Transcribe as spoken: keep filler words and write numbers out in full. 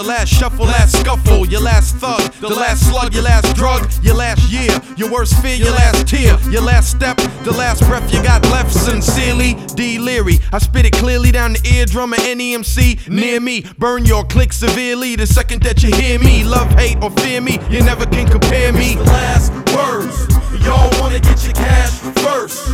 The last shuffle, last scuffle, your last thug, the last slug, your last drug, your last year, your worst fear, your last tear, your last step, the last breath you got left. Sincerely, D. Leary. I spit it clearly down the eardrum of any M C near me. Burn your click severely the second that you hear me. Love, hate, or fear me, you never can compare me. It's the last words. Y'all wanna get your cash first.